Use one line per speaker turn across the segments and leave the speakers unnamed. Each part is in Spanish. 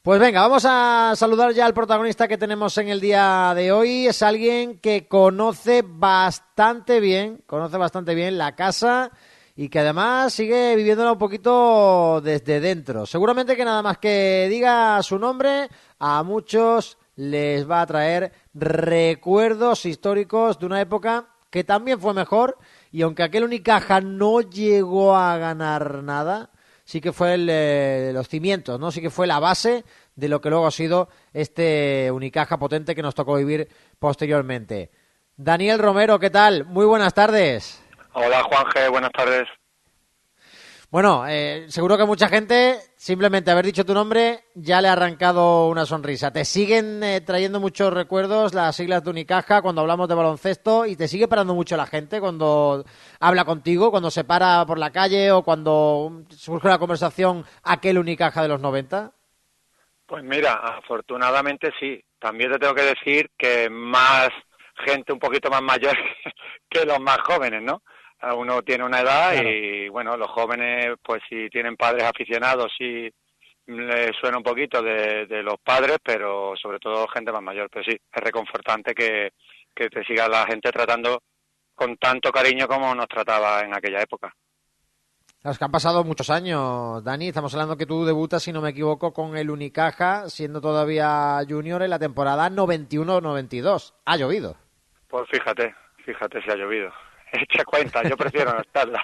Pues venga, vamos a saludar ya al protagonista que tenemos en el día de hoy. Es alguien que conoce bastante bien la casa y que además sigue viviéndola un poquito desde dentro. Seguramente que nada más que diga su nombre, a muchos les va a traer recuerdos históricos de una época que también fue mejor, y aunque aquel Unicaja no llegó a ganar nada, sí que fue los cimientos, ¿no? Sí que fue la base de lo que luego ha sido este Unicaja potente que nos tocó vivir posteriormente. Daniel Romero, ¿qué tal? Muy buenas tardes.
Hola, Juanje, buenas tardes.
Bueno, seguro que mucha gente, simplemente haber dicho tu nombre, ya le ha arrancado una sonrisa. Te siguen trayendo muchos recuerdos las siglas de Unicaja cuando hablamos de baloncesto, y te sigue parando mucho la gente cuando habla contigo, cuando se para por la calle o cuando surge una conversación aquel Unicaja de los 90.
Pues mira, afortunadamente sí. También te tengo que decir que más gente un poquito más mayor que los más jóvenes, ¿no? Uno tiene una edad,
Claro.
y bueno, los jóvenes, pues si tienen padres aficionados, sí les suena un poquito de los padres, pero sobre todo gente más mayor. Pero sí, es reconfortante que te siga la gente tratando con tanto cariño como nos trataba en aquella época.
Claro, es que han pasado muchos años, Dani. Estamos hablando que tú debutas, si no me equivoco, con el Unicaja, siendo todavía junior en la temporada 91-92. Ha llovido.
Pues fíjate si ha llovido. Echa cuenta, yo prefiero no estarla.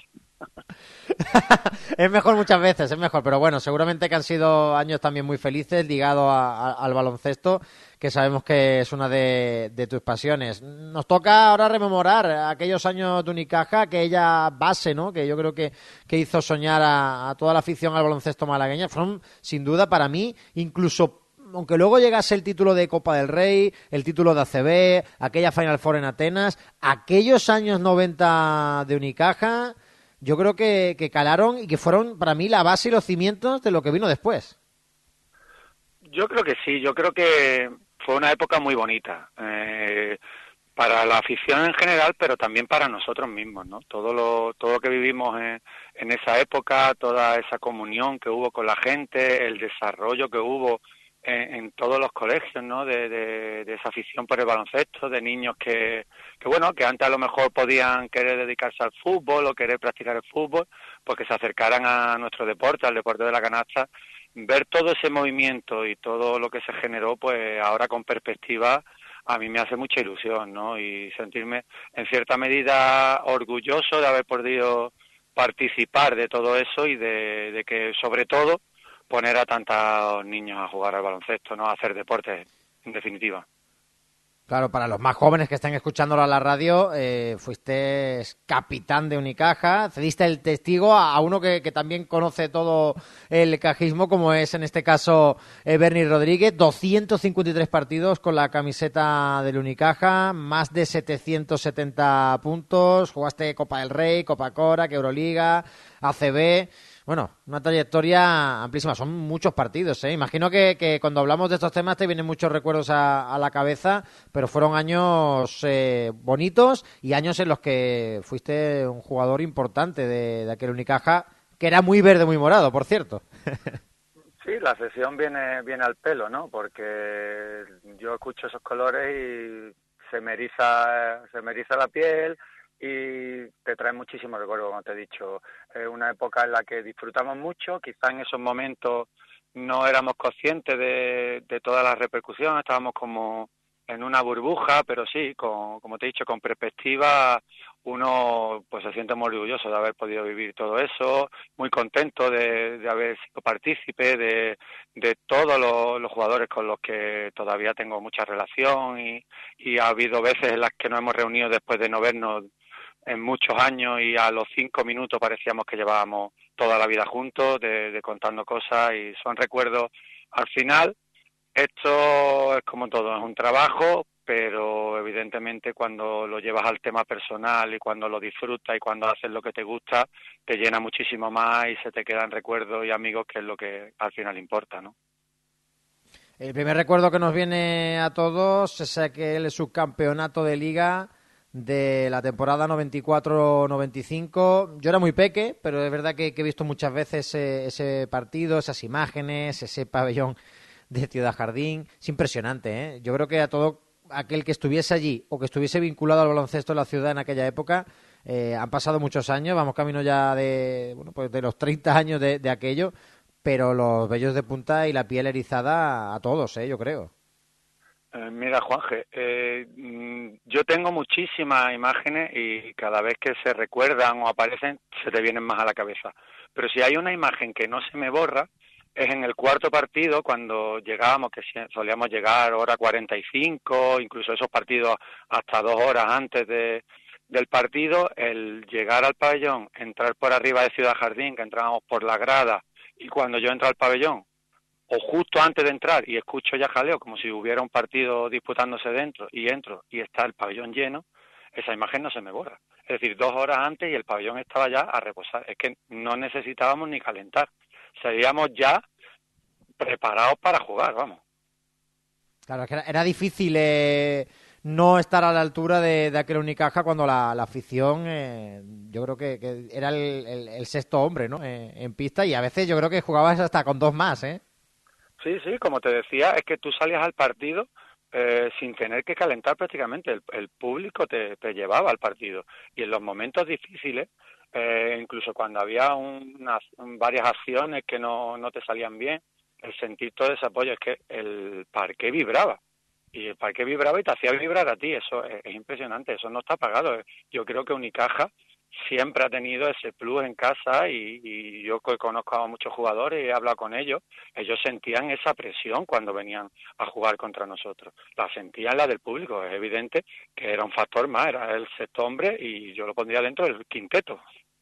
Es mejor muchas veces, es mejor. Pero bueno, seguramente que han sido años también muy felices ligados al baloncesto, que sabemos que es una de tus pasiones. Nos toca ahora rememorar aquellos años de Unicaja, aquella base, ¿no? Que yo creo que hizo soñar a toda la afición al baloncesto malagueña. Fueron, sin duda, para mí, incluso aunque luego llegase el título de Copa del Rey, el título de ACB, aquella Final Four en Atenas, aquellos años 90 de Unicaja, yo creo que calaron y que fueron para mí la base y los cimientos de lo que vino después.
Yo creo que sí, yo creo que fue una época muy bonita, para la afición en general, pero también para nosotros mismos, ¿no? Todo lo que vivimos en esa época, toda esa comunión que hubo con la gente, el desarrollo que hubo en todos los colegios, ¿no? De esa afición por el baloncesto, de niños que bueno, que antes a lo mejor podían querer dedicarse al fútbol o querer practicar el fútbol, pues que se acercaran a nuestro deporte, al deporte de la canasta. Ver todo ese movimiento y todo lo que se generó, pues ahora con perspectiva, a mí me hace mucha ilusión, ¿no? Y sentirme en cierta medida orgulloso de haber podido participar de todo eso, y de que sobre todo poner a tantos niños a jugar al baloncesto, ¿no? A hacer deporte, en definitiva.
Claro, para los más jóvenes que están escuchándolo a la radio, fuiste capitán de Unicaja, cediste el testigo a uno que también conoce todo el cajismo, como es en este caso Bernie Rodríguez. 253 partidos con la camiseta del Unicaja, más de 770 puntos, jugaste Copa del Rey, Copa Cora, Euroliga, ACB. Bueno, una trayectoria amplísima, son muchos partidos, ¿eh? Imagino que cuando hablamos de estos temas te vienen muchos recuerdos a la cabeza, pero fueron años bonitos y años en los que fuiste un jugador importante de aquel Unicaja, que era muy verde, muy morado, por cierto.
Sí, la sesión viene al pelo, ¿no? Porque yo escucho esos colores y se me eriza la piel, y te trae muchísimos recuerdos, como te he dicho. Es una época en la que disfrutamos mucho, quizá en esos momentos no éramos conscientes de toda la repercusión, estábamos como en una burbuja, pero sí, como te he dicho, con perspectiva, uno pues se siente muy orgulloso de haber podido vivir todo eso, muy contento de haber sido partícipe de todos los jugadores con los que todavía tengo mucha relación, y ha habido veces en las que nos hemos reunido después de no vernos en muchos años, y a los 5 minutos parecíamos que llevábamos toda la vida juntos, de contando cosas, y son recuerdos. Al final, esto es como todo, es un trabajo, pero evidentemente cuando lo llevas al tema personal y cuando lo disfrutas y cuando haces lo que te gusta, te llena muchísimo más y se te quedan recuerdos y amigos, que es lo que al final importa, ¿no?
El primer recuerdo que nos viene a todos es aquel subcampeonato de Liga de la temporada 94-95. Yo era muy peque, pero es verdad que he visto muchas veces ese partido, esas imágenes, ese pabellón de Ciudad Jardín. Es impresionante, ¿eh? Yo creo que a todo aquel que estuviese allí o que estuviese vinculado al baloncesto de la ciudad en aquella época, han pasado muchos años, vamos camino ya de, bueno, pues de los 30 años de aquello, pero los vellos de punta y la piel erizada a todos, yo creo.
Mira, Juanje, yo tengo muchísimas imágenes y cada vez que se recuerdan o aparecen se te vienen más a la cabeza. Pero si hay una imagen que no se me borra, es en el cuarto partido cuando llegábamos, que solíamos llegar hora 45, incluso esos partidos hasta 2 horas antes del partido, el llegar al pabellón, entrar por arriba de Ciudad Jardín, que entrábamos por la grada, y cuando yo entro al pabellón, o justo antes de entrar y escucho ya jaleo, como si hubiera un partido disputándose dentro, y entro y está el pabellón lleno, esa imagen no se me borra. Es decir, 2 horas antes y el pabellón estaba ya a reposar. Es que no necesitábamos ni calentar. Seguíamos ya preparados para jugar, vamos.
Claro, es que era difícil no estar a la altura de aquel Unicaja cuando la afición, yo creo que era el sexto hombre, ¿no? En pista, y a veces yo creo que jugabas hasta con dos más, ¿eh?
Sí, sí, como te decía, es que tú salías al partido sin tener que calentar prácticamente. El público te llevaba al partido. Y en los momentos difíciles, incluso cuando había varias acciones que no te salían bien, el sentir todo ese apoyo, es que el parqué vibraba. Y el parqué vibraba y te hacía vibrar a ti. Eso es impresionante, eso no está pagado. Yo creo que Unicaja siempre ha tenido ese plus en casa y yo que conozco a muchos jugadores y he hablado con ellos sentían esa presión cuando venían a jugar contra nosotros. La sentían la del público, es evidente que era un factor más, era el sexto hombre y yo lo pondría dentro del quinteto.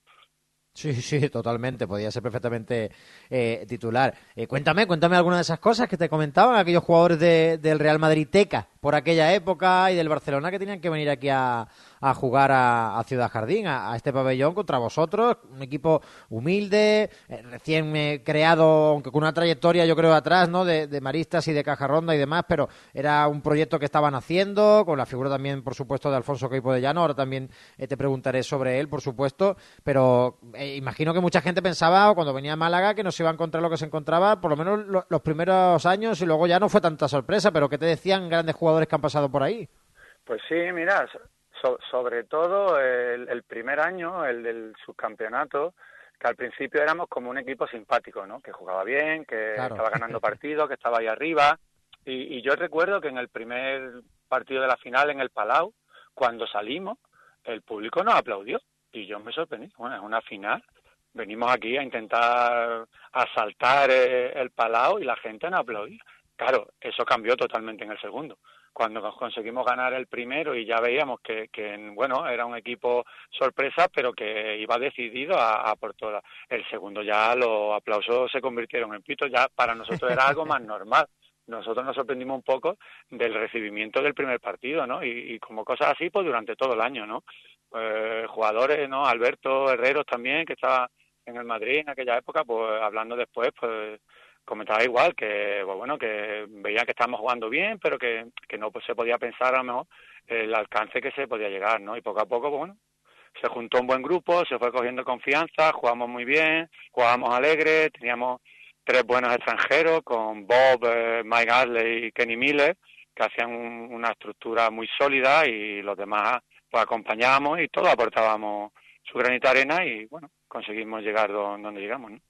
Sí, sí, totalmente. Podía ser perfectamente titular. Cuéntame alguna de esas cosas que te comentaban aquellos jugadores del Real Madrid Teca por aquella época y del Barcelona que tenían que venir aquí a jugar a Ciudad Jardín, a este pabellón contra vosotros. Un equipo humilde, recién creado, aunque con una trayectoria yo creo atrás, ¿no? De maristas y de caja ronda y demás, pero era un proyecto que estaban haciendo, con la figura también, por supuesto, de Alfonso Queipo de Llano. Ahora también te preguntaré sobre él, por supuesto, pero imagino que mucha gente pensaba cuando venía a Málaga que no se iba a encontrar lo que se encontraba, por lo menos los primeros años, y luego ya no fue tanta sorpresa, pero ¿qué te decían grandes jugadores que han pasado por ahí?
Pues sí, mira, sobre todo el primer año, el del subcampeonato, que al principio éramos como un equipo simpático, ¿no? Que jugaba bien, que
Claro.
estaba ganando partidos, que estaba ahí arriba. Y yo recuerdo que en el primer partido de la final en el Palau, cuando salimos, el público nos aplaudió. Y yo me sorprendí. Bueno, es una final. Venimos aquí a intentar asaltar el Palau y la gente nos aplaudía. Claro, eso cambió totalmente en el segundo. Cuando conseguimos ganar el primero y ya veíamos que bueno, era un equipo sorpresa, pero que iba decidido a por todas. El segundo ya los aplausos se convirtieron en pitos, ya para nosotros era algo más normal. Nosotros nos sorprendimos un poco del recibimiento del primer partido, ¿no? Y como cosas así, pues durante todo el año, ¿no? Jugadores, ¿no? Alberto Herreros también, que estaba en el Madrid en aquella época, pues hablando después, pues comentaba igual que pues bueno, que veía que estábamos jugando bien, pero que no pues, se podía pensar a lo mejor el alcance que se podía llegar, ¿no? Y poco a poco, pues bueno, se juntó un buen grupo, se fue cogiendo confianza, jugamos muy bien, jugábamos alegre, teníamos 3 buenos extranjeros con Bob, Mike Ashley y Kenny Miller, que hacían una estructura muy sólida y los demás pues acompañábamos y todos aportábamos su granito de arena y bueno, conseguimos llegar donde llegamos, ¿no?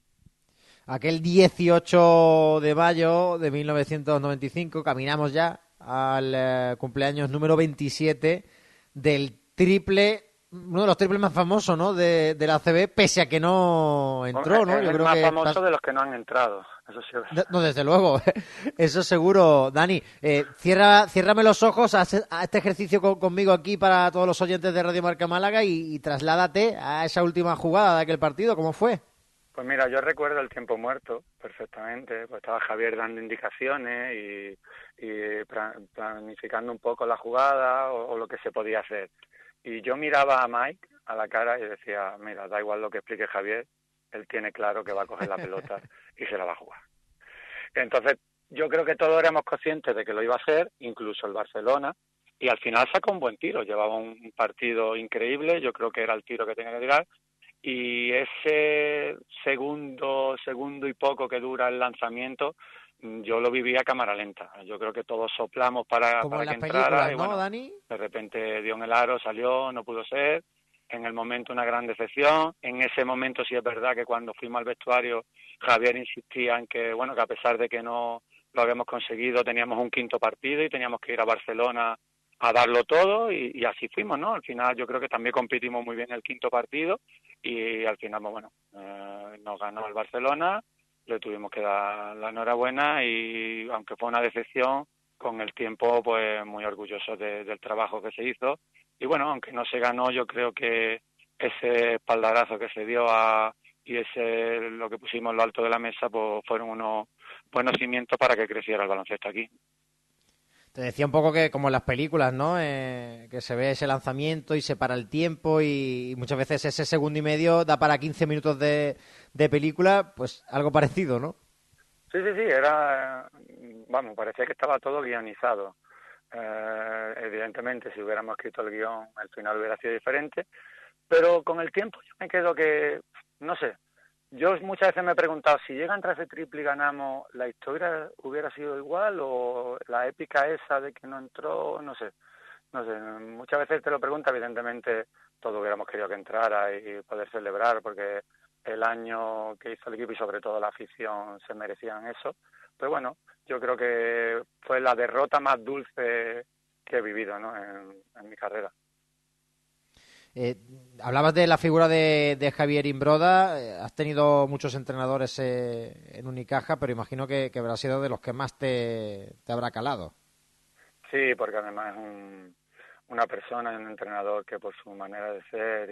Aquel 18 de mayo de 1995 caminamos ya al cumpleaños número 27 del triple, uno de los triples más famosos, ¿no? de la ACB, pese a que no entró, ¿no?
Es
Yo
el
creo
más
que
famoso de los que no han entrado, eso sí es verdad.
no, desde luego, eso seguro. Dani, ciérrame los ojos a este ejercicio conmigo aquí para todos los oyentes de Radio Marca Málaga y trasládate a esa última jugada de aquel partido. ¿Cómo fue?
Pues mira, yo recuerdo el tiempo muerto perfectamente, pues estaba Javier dando indicaciones planificando un poco la jugada o lo que se podía hacer. Y yo miraba a Mike a la cara y decía, mira, da igual lo que explique Javier, él tiene claro que va a coger la pelota y se la va a jugar. Entonces, yo creo que todos éramos conscientes de que lo iba a hacer, incluso el Barcelona, y al final sacó un buen tiro, llevaba un partido increíble, yo creo que era el tiro que tenía que tirar, y ese segundo y poco que dura el lanzamiento yo lo viví a cámara lenta. Yo creo que todos soplamos
Como en
para que
las
entrara
películas,
y
¿no,
bueno,
Dani?
de repente dio en el aro, salió, no pudo ser. En el momento una gran decepción. En ese momento sí es verdad que cuando fuimos al vestuario, Javier insistía en que, bueno, que a pesar de que no lo habíamos conseguido, teníamos un quinto partido y teníamos que ir a Barcelona a darlo todo y así fuimos, ¿no? Al final yo creo que también competimos muy bien el quinto partido y al final, pues, bueno, nos ganó el Barcelona, le tuvimos que dar la enhorabuena y aunque fue una decepción, con el tiempo pues muy orgullosos del trabajo que se hizo y bueno, aunque no se ganó, yo creo que ese espaldarazo que se dio y ese lo que pusimos en lo alto de la mesa pues fueron unos buenos cimientos para que creciera el baloncesto aquí.
Te decía un poco que como en las películas, ¿no? Que se ve ese lanzamiento y se para el tiempo y muchas veces ese segundo y medio da para 15 minutos de película, pues algo parecido, ¿no?
Sí, sí, sí, era, vamos, parecía que estaba todo guionizado. Evidentemente, si hubiéramos escrito el guión, el final hubiera sido diferente, pero con el tiempo yo me quedo que, no sé, yo muchas veces me he preguntado si llega a entrar ese triple y ganamos, ¿la historia hubiera sido igual o la épica esa de que no entró? No sé, no sé, muchas veces te lo pregunto, evidentemente todos hubiéramos querido que entrara y poder celebrar porque el año que hizo el equipo y sobre todo la afición se merecían eso. Pero bueno, yo creo que fue la derrota más dulce que he vivido, ¿no? En mi carrera.
Eh, Hablabas de la figura de Javier Imbroda, has tenido muchos entrenadores en Unicaja, pero imagino que habrá sido de los que más te habrá calado.
Sí, porque además es una persona y un entrenador que por su manera de ser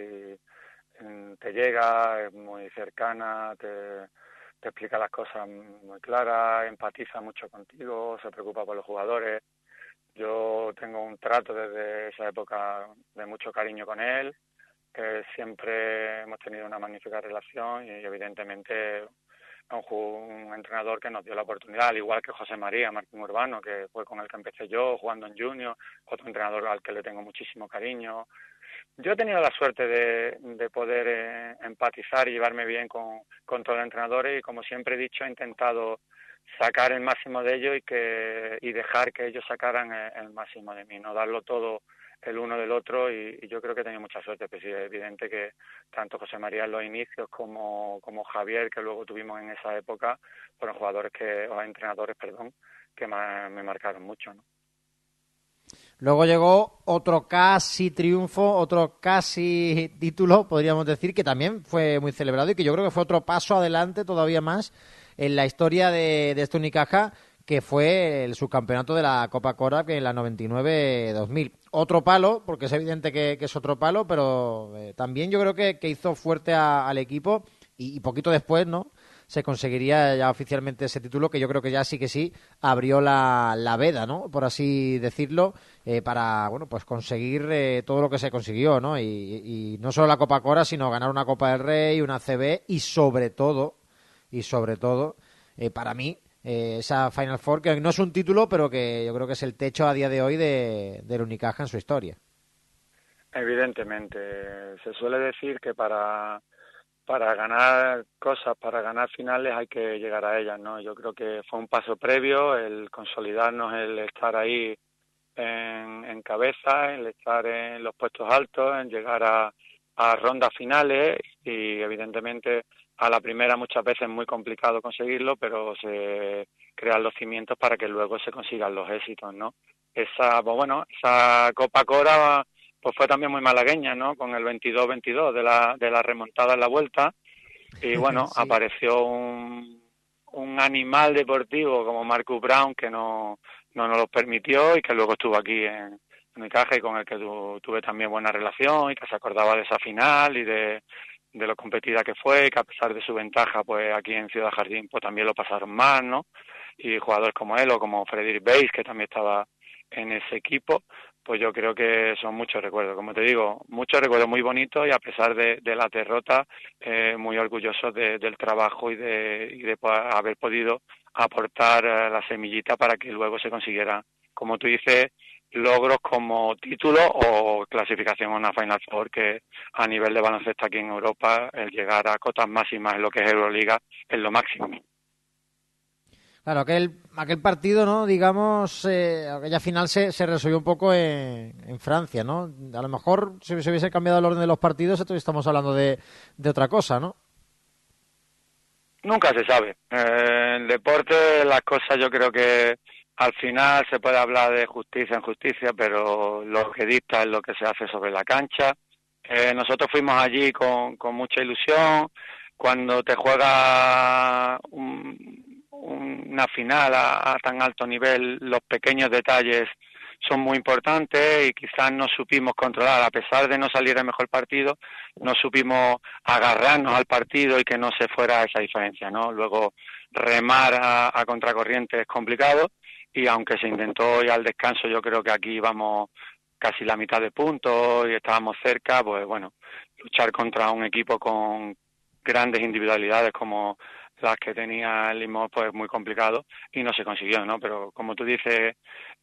te llega, es muy cercana, te explica las cosas muy claras, empatiza mucho contigo, se preocupa por los jugadores. Yo tengo un trato desde esa época de mucho cariño con él, que siempre hemos tenido una magnífica relación y evidentemente es un entrenador que nos dio la oportunidad, al igual que José María Martín Urbano, que fue con el que empecé yo jugando en Junior, otro entrenador al que le tengo muchísimo cariño. Yo he tenido la suerte de poder empatizar y llevarme bien con todos los entrenadores y como siempre he dicho, he intentado sacar el máximo de ellos y dejar que ellos sacaran el máximo de mí, no darlo todo el uno del otro y yo creo que he tenido mucha suerte, pues sí, es evidente que tanto José María en los inicios como Javier, que luego tuvimos en esa época, fueron o entrenadores, perdón, que me marcaron mucho, ¿no?
Luego llegó otro casi triunfo, otro casi título, podríamos decir, que también fue muy celebrado y que yo creo que fue otro paso adelante todavía más en la historia de este Unicaja, que fue el subcampeonato de la Copa Cora que en la 99-2000. Otro palo, porque es evidente que es otro palo, pero también yo creo que hizo fuerte al equipo y poquito después, ¿no? Se conseguiría ya oficialmente ese título que yo creo que sí abrió la veda, ¿no? Por así decirlo, para, bueno, pues conseguir todo lo que se consiguió, ¿no? Y no solo la Copa Cora, sino ganar una Copa del Rey, una CB y sobre todo, para mí, esa Final Four, que no es un título, pero que yo creo que es el techo a día de hoy del Unicaja en su historia.
Evidentemente, se suele decir que para ganar cosas, para ganar finales hay que llegar a ellas, ¿no? Yo creo que fue un paso previo el consolidarnos, el estar ahí en cabeza, el estar en los puestos altos, en llegar a rondas finales y evidentemente a la primera muchas veces es muy complicado conseguirlo, pero se crean los cimientos para que luego se consigan los éxitos, ¿no? Pues bueno, esa Copa Cora pues fue también muy malagueña, ¿no? Con el 22-22 de la remontada en la vuelta y bueno,
Sí.
apareció un animal deportivo como Marcus Brown que no nos lo permitió y que luego estuvo aquí en Unicaja y con el que tuve también buena relación y que se acordaba de esa final y de lo competida que fue y que a pesar de su ventaja pues aquí en Ciudad Jardín pues también lo pasaron mal, ¿no? Y jugadores como él o como Frederick Bates que también estaba en ese equipo pues yo creo que son muchos recuerdos, como te digo, muchos recuerdos muy bonitos y a pesar de la derrota muy orgullosos del trabajo y de haber podido aportar la semillita para que luego se consiguiera, como tú dices, logros como título o clasificación a una Final Four que a nivel de baloncesto aquí en Europa, el llegar a cotas máximas en lo que es Euroliga es lo máximo.
Claro, aquel partido, ¿no? Digamos, aquella final se resolvió un poco en Francia, ¿no? A lo mejor si se hubiese cambiado el orden de los partidos, entonces estamos hablando de otra cosa, ¿no?
Nunca se sabe. En deporte las cosas yo creo que al final se puede hablar de justicia en justicia, pero lo que dicta es lo que se hace sobre la cancha. Nosotros fuimos allí con mucha ilusión. Cuando te juega una final a tan alto nivel, los pequeños detalles son muy importantes y quizás no supimos controlar, a pesar de no salir el mejor partido, no supimos agarrarnos al partido y que no se fuera esa diferencia, ¿no? Luego remar a contracorriente es complicado y aunque se intentó ir al descanso, yo creo que aquí vamos casi la mitad de puntos y estábamos cerca, pues bueno, luchar contra un equipo con grandes individualidades como las que tenía el Limón, pues muy complicado y no se consiguió, ¿no? Pero como tú dices,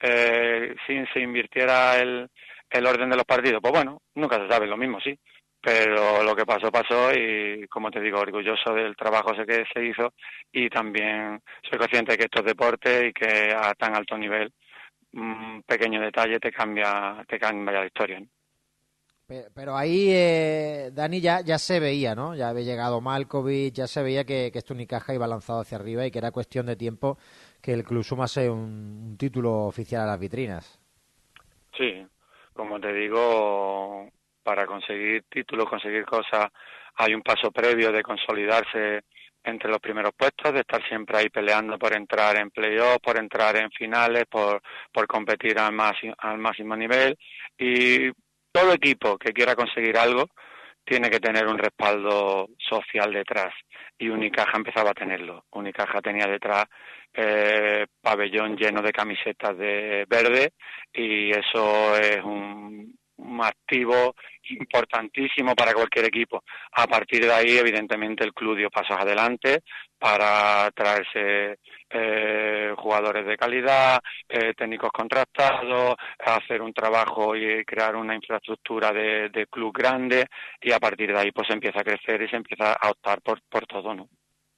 si se invirtiera el orden de los partidos, pues bueno, nunca se sabe, lo mismo sí, pero lo que pasó, pasó y como te digo, orgulloso del trabajo que se hizo y también soy consciente de que esto es deporte y que a tan alto nivel un pequeño detalle te cambia la historia, ¿no?
Pero ahí, Dani, ya se veía, ¿no? Ya había llegado Malkovich, ya se veía que este Unicaja iba lanzado hacia arriba y que era cuestión de tiempo que el club sumase un título oficial a las vitrinas.
Sí, como te digo, para conseguir títulos, conseguir cosas, hay un paso previo de consolidarse entre los primeros puestos, de estar siempre ahí peleando por entrar en playoffs, por entrar en finales, por competir al máximo nivel. Y todo equipo que quiera conseguir algo tiene que tener un respaldo social detrás. Y Unicaja empezaba a tenerlo. Unicaja tenía detrás pabellón lleno de camisetas de verde y eso es un activo importantísimo para cualquier equipo. A partir de ahí, evidentemente, el club dio pasos adelante para traerse jugadores de calidad, técnicos contratados, hacer un trabajo y crear una infraestructura de club grande y a partir de ahí pues se empieza a crecer y se empieza a optar por todo, ¿no?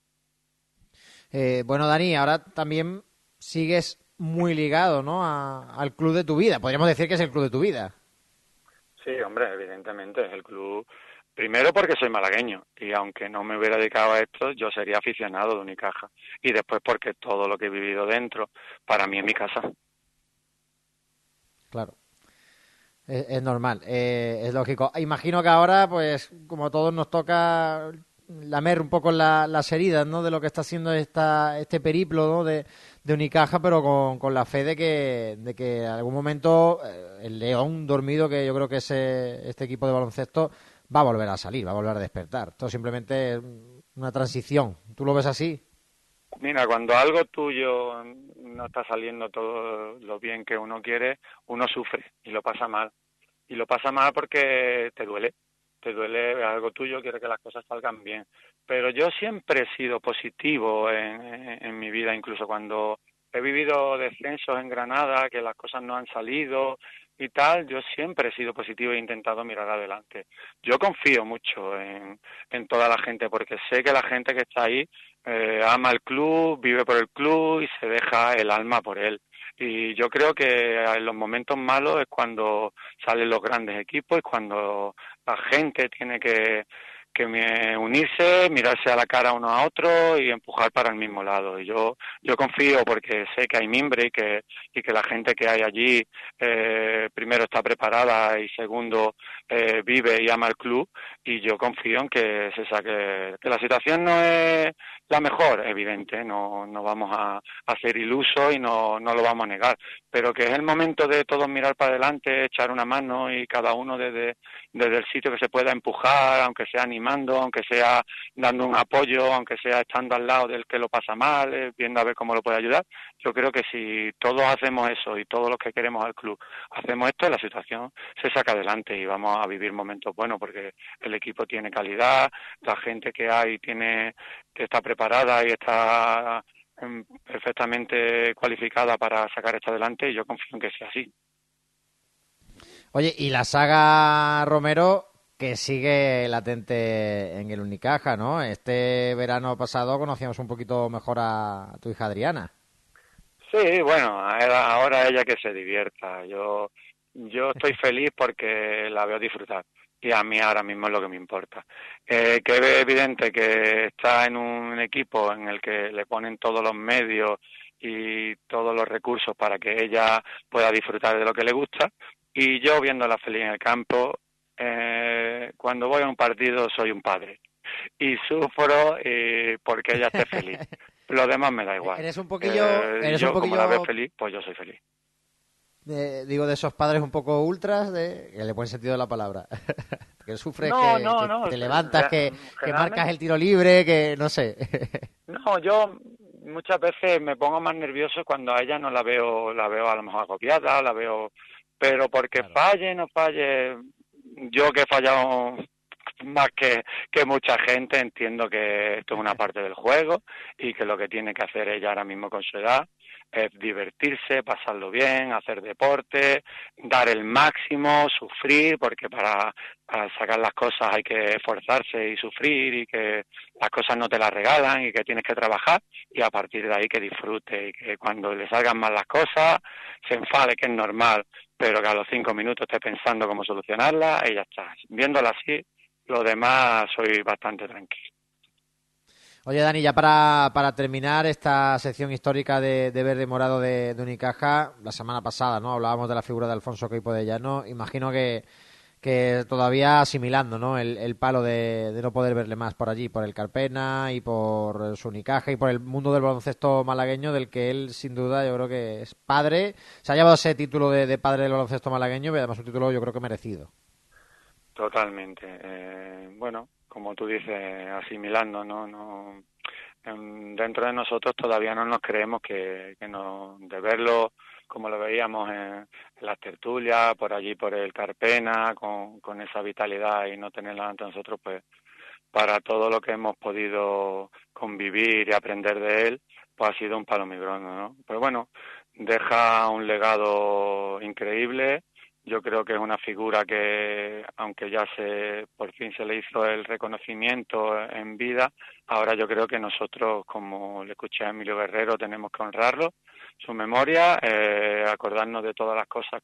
Bueno, Dani, ahora también sigues muy ligado, ¿no? Al club de tu vida. Podríamos decir que es el club de tu vida.
Sí, hombre, evidentemente, el club, primero porque soy malagueño y aunque no me hubiera dedicado a esto, yo sería aficionado de Unicaja y después porque todo lo que he vivido dentro, para mí es mi casa.
Claro. Es normal, es lógico. Imagino que ahora, pues, como a todos nos toca lamer un poco las heridas, ¿no? De lo que está haciendo este periplo, ¿no? De Unicaja, pero con la fe de que en algún momento el León dormido, que yo creo que es este equipo de baloncesto, va a volver a salir, va a volver a despertar. Esto simplemente es una transición. ¿Tú lo ves así?
Mira, cuando algo tuyo no está saliendo todo lo bien que uno quiere, uno sufre y lo pasa mal. Y lo pasa mal porque te duele algo tuyo, quiere que las cosas salgan bien. Pero yo siempre he sido positivo en mi vida, incluso cuando he vivido descensos en Granada, que las cosas no han salido y tal, yo siempre he sido positivo e he intentado mirar adelante. Yo confío mucho en toda la gente porque sé que la gente que está ahí ama el club, vive por el club y se deja el alma por él. Y yo creo que en los momentos malos es cuando salen los grandes equipos, es cuando la gente tiene que unirse, mirarse a la cara uno a otro y empujar para el mismo lado. Y yo confío porque sé que hay mimbre y que la gente que hay allí, primero está preparada y segundo vive y ama el club. Y yo confío en que se saque, que la situación no es la mejor, evidente, no vamos a ser ilusos y no lo vamos a negar, pero que es el momento de todos mirar para adelante, echar una mano y cada uno desde el sitio que se pueda empujar, aunque sea animando, aunque sea dando un apoyo, aunque sea estando al lado del que lo pasa mal, viendo a ver cómo lo puede ayudar. Yo creo que si todos hacemos eso y todos los que queremos al club hacemos esto, la situación se saca adelante y vamos a vivir momentos buenos porque el equipo tiene calidad, la gente que hay está preparada y está perfectamente cualificada para sacar esto adelante y yo confío en que sea así.
Oye, y la saga Romero, que sigue latente en el Unicaja, ¿no? Este verano pasado conocíamos un poquito mejor a tu hija Adriana.
Sí, bueno, ahora ella que se divierta. Yo estoy feliz porque la veo disfrutar y a mí ahora mismo es lo que me importa. Que es evidente que está en un equipo en el que le ponen todos los medios y todos los recursos para que ella pueda disfrutar de lo que le gusta y yo viéndola feliz en el campo, cuando voy a un partido soy un padre y sufro porque ella esté feliz. Lo demás me da igual.
Eres un
Yo, como la veo
poquillo,
feliz, pues yo soy feliz.
digo, de esos padres un poco ultras, que le ponen sentido de la palabra. Que sufres,
No,
que
no.
te levantas, que marcas
Generalmente,
el tiro libre, que no sé.
no, yo muchas veces me pongo más nervioso cuando a ella no la veo a lo mejor agobiada, la veo, pero porque
Claro.
falle, no falle, yo que he fallado más que mucha gente, entiendo que esto es una parte del juego y que lo que tiene que hacer ella ahora mismo con su edad es divertirse, pasarlo bien, hacer deporte, dar el máximo, sufrir, porque para sacar las cosas hay que esforzarse y sufrir y que las cosas no te las regalan y que tienes que trabajar y a partir de ahí que disfrute y que cuando le salgan mal las cosas se enfade, que es normal, pero que a los 5 minutos esté pensando cómo solucionarla y ya está. Viéndola así, lo demás soy bastante tranquilo.
Oye, Dani, ya para terminar esta sección histórica de verde y morado de Unicaja, la semana pasada, ¿no? Hablábamos de la figura de Alfonso Queipo de Llano. Imagino que todavía asimilando, ¿no? El palo de no poder verle más por allí, por el Carpena y por su Unicaja y por el mundo del baloncesto malagueño, del que él, sin duda, yo creo que es padre. Se ha llevado ese título de padre del baloncesto malagueño y además un título yo creo que merecido.
Totalmente. Bueno, como tú dices, asimilando, ¿no? Dentro de nosotros todavía no nos creemos que no, de verlo como lo veíamos en las tertulias, por allí por el Carpena, con esa vitalidad y no tenerla ante nosotros, pues para todo lo que hemos podido convivir y aprender de él, pues ha sido un palo muy grande, ¿no? Pues bueno, deja un legado increíble. Yo creo que es una figura que, aunque ya por fin se le hizo el reconocimiento en vida, ahora yo creo que nosotros, como le escuché a Emilio Guerrero, tenemos que honrarlo, su memoria, acordarnos de todas las cosas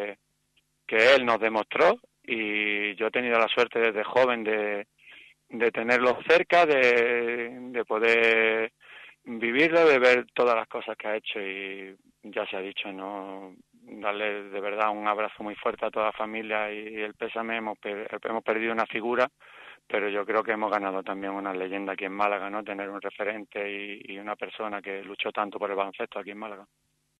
que él nos demostró y yo he tenido la suerte desde joven de tenerlo cerca, de poder vivirlo, de ver todas las cosas que ha hecho y ya se ha dicho, ¿no? Darle de verdad un abrazo muy fuerte a toda la familia y el pésame, hemos perdido una figura, pero yo creo que hemos ganado también una leyenda aquí en Málaga, ¿no? Tener un referente y una persona que luchó tanto por el baloncesto aquí en Málaga.